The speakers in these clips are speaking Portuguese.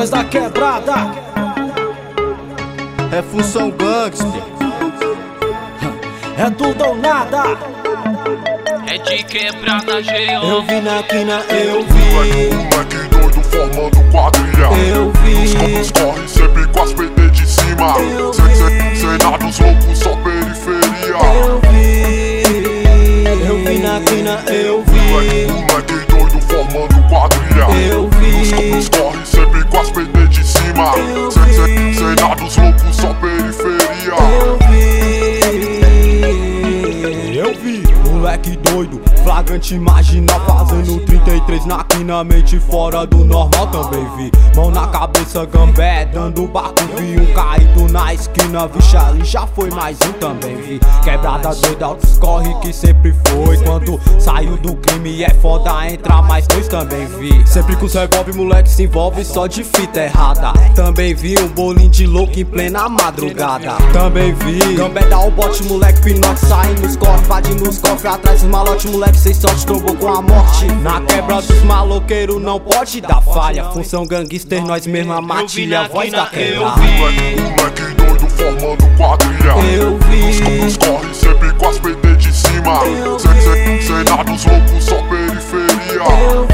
Nós da quebrada. É função gangster. É tudo ou nada. É de quebrada, G.O. Eu vi na quina, eu vi. Moleque doido formando quadrilha. Eu vi. Os campos correm sempre com as PT de cima. Cenados loucos, só periferia. Eu vi na quina, eu vi. Moleque doido formando quadrilha. Eu vi. Os campos correm sempre com as PT de cima. Cenados loucos, só periferia. Eu vi, moleque doido, flagrante marginal, fazendo 33 na quina, mente fora do normal. Também vi, mão na cabeça, gambé, dando barco. Vi um caído na esquina, vixe, ali já foi mais um. Também vi, quebrada doida, altos corre que sempre foi. Quando saiu do crime é foda, entra mais dois. Também vi, sempre com os revólver, moleque se envolve só de fita errada. Também vi um bolinho de louco em plena madrugada. Também vi, gambé dá o bote, moleque pinote, saindo nos corre, invadindo os cofres atrás dos malotes, moleque sem sorte, trombou com a morte. Na quebra dos maloqueiros não pode dar falha. Função gangster, nós mesmo a matilha, voz da quebrada. Moleque doido formando quadrilha. Eu vi. Os campos correm sempre com as PT de cima. Cenados loucos, só periferia.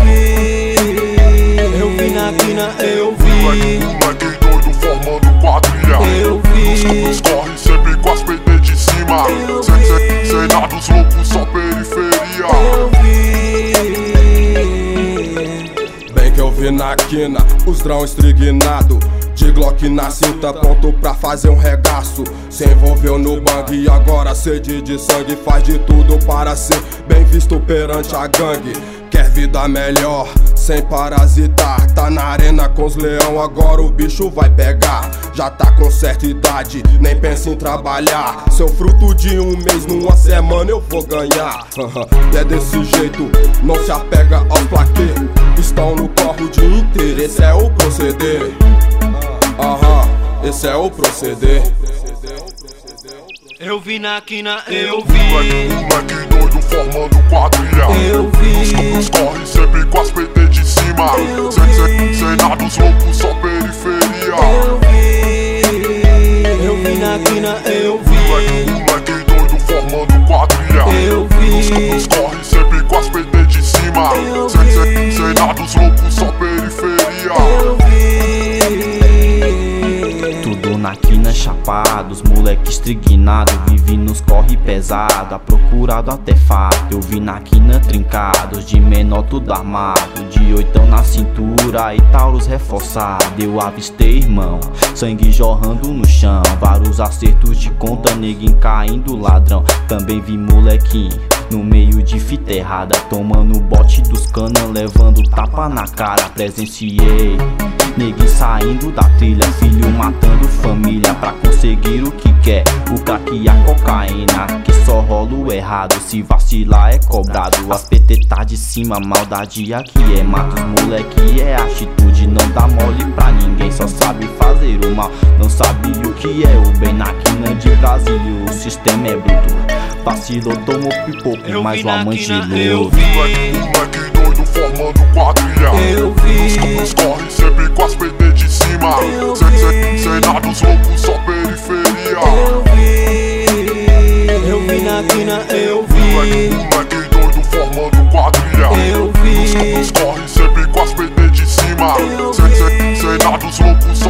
Eu vi na quina, eu vi. Moleque doido formando quadrilha. Eu vi. Os campos correm sempre com as PT de cima. Cenados loucos, só periferia. Bem que eu vi na quina, os drão estrignado, de Glock na cinta, pronto pra fazer um regaço. Se envolveu no bang e agora sede de sangue, faz de tudo para ser bem visto perante a gangue. Quer vida melhor, sem parasitar, tá na arena com os leão, agora o bicho vai pegar. Já tá com certa idade, nem pensa em trabalhar. Seu fruto de um mês, numa semana eu vou ganhar. E é desse jeito, não se apega ao plaquê. Estão no corpo o dia inteiro, esse é o proceder. Esse é o proceder. Eu vi na quina, eu vi. Moleque doido formando quadrilha. Eu vi. Os campos correm sempre com as PT de cima. Cenados loucos, só periferia. Eu vi na quina, eu vi. Moleque doido formando quadrilha. Eu vi. Os campos correm sempre com as PT de cima. Cenados loucos, só periferia. Tudo na quina chapado, os moleque estrignado, vive nos corre pesado, a procurado até fato. Eu vi na quina trincados, de menor tudo armado, de oitão na cintura e tauros reforçado. Eu avistei irmão, sangue jorrando no chão, vários acertos de conta, neguinho caindo ladrão. Também vi molequinho no meio de fita errada, tomando bote dos cana, levando tapa na cara. Presenciei neguinho saindo da trilha, filho matando família pra conseguir o que quer, o crack e a cocaína, que só rola o errado, se vacilar é cobrado. As PT tá de cima, maldade aqui é mato, os moleque é atitude, não dá mole pra ninguém, só sabe fazer o mal, não sabe o que é o bem. Na quina de Brasília o sistema é bruto, vacilou, tomou pipoco, mais uma mãe de luto. Moleque doido formando quadrilha. Eu vi. Os campos correm sempre com as PT de cima. Cenados loucos, só periferia. Eu vi na quina, eu vi. Moleque doido formando quadrilha. Eu vi. Os campos correm sempre com as PT de cima. Cenados loucos,